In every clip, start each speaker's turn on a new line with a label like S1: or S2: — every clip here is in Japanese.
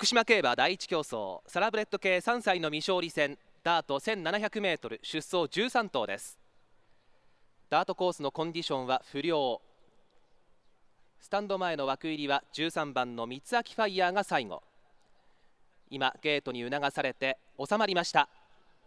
S1: 福島競馬第一競争サラブレッド系3歳の未勝利戦ダート 1700m 出走13頭です。ダートコースのコンディションは不良。スタンド前の枠入りは13番の三つ秋ファイヤーが最後。今ゲートに促されて収まりました。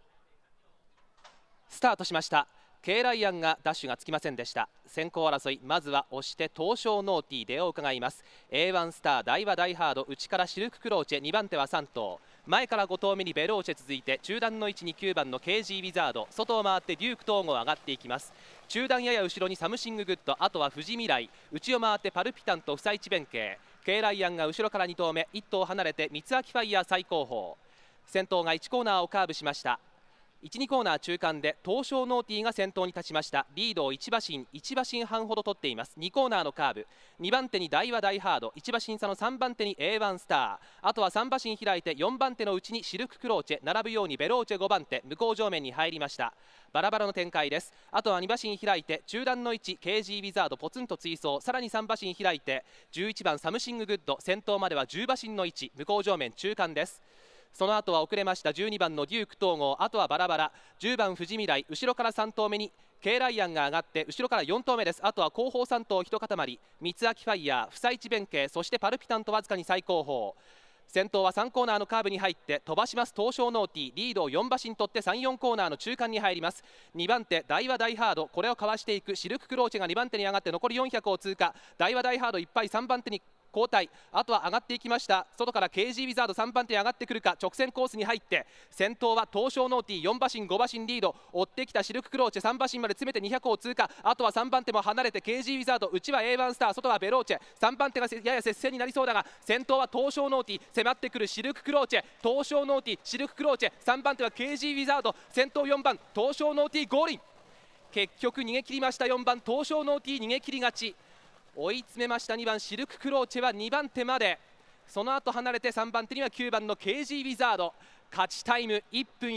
S1: スタートしました。K ライアンがダッシュがつきませんでした。先行争い、まずは押して東証ノーティー出を伺います。 A1 スター大和ダイハード、内からシルククローチェ、2番手は3頭、前から5頭目にベローチェ続いて中段の位置に9番の KG ウィザード、外を回ってデューク統合上がっていきます。中段やや後ろにサムシンググッド、あとは富士未来、内を回ってパルピタンと不採地弁慶、 K ライアンが後ろから2頭目、1頭離れて三つ秋ファイヤー最後方。先頭が1コーナーをカーブしました。1、2コーナー中間で東証ノーティーが先頭に立ちました。リードを1馬身半ほど取っています。2コーナーのカーブ、2番手に大和ダイハード、1馬身差の3番手に A1 スター、あとは3馬身開いて4番手のうちにシルククローチェ、並ぶようにベローチェ5番手、向こう上面に入りました。バラバラの展開です。あとは2馬身開いて中段の位置 KG ウィザードポツンと追走、さらに3馬身開いて11番サムシンググッド、先頭までは10馬身の位置、向こう上面中間です。その後は遅れました12番のデューク統合、あとはバラバラ、10番富士未来、後ろから3頭目に K ライアンが上がって後ろから4頭目です。あとは後方3頭一塊、三つ秋ファイヤー、不採地弁慶、そしてパルピタンとわずかに最後方。先頭は3コーナーのカーブに入って飛ばします東証ノーティー、リードを4馬身取って3、4コーナーの中間に入ります。2番手大和ダイハード、これをかわしていくシルククローチェが2番手に上がって残り400を通過。大和ダイハードいっぱい3番手に交代、あとは上がっていきました。外から KG ウィザード3番手に上がってくるか、直線コースに入って先頭は東証ノーティー4馬身5馬身リード、追ってきたシルククローチェ3馬身まで詰めて200を通過。あとは3番手も離れて KG ウィザード、内は A1 スター、外はベローチェ、3番手がやや接戦になりそうだが、先頭は東証ノーティー、迫ってくるシルククローチェ、東証ノーティー、シルククローチェ、3番手は KG ウィザード、先頭4番東証ノーティーゴールイン。結局逃げ切りました。4番東証ノーティー逃げ切り勝ち。追い詰めました2番シルククローチェは2番手まで、その後離れて3番手には9番の KG ウィザード、勝ちタイム1分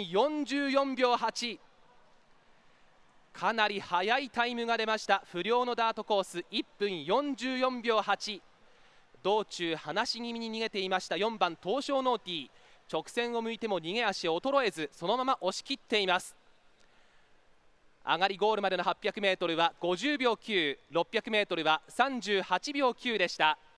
S1: 44秒8、かなり速いタイムが出ました。不良のダートコース1分44秒8、道中離し気味に逃げていました4番東証ノーティー、直線を向いても逃げ足衰えずそのまま押し切っています。上がりゴールまでの 800m は50秒9、600m は38秒9でした。